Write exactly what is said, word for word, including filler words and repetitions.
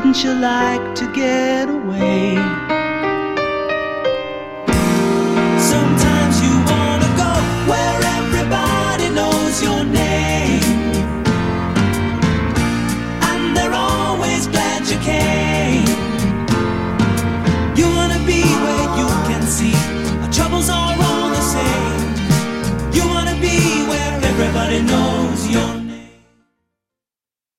Wouldn't you like to get away? Sometimes you wanna go where everybody knows your name, and they're always glad you came. You wanna be where you can see our troubles are all the same. You wanna be where everybody knows your name.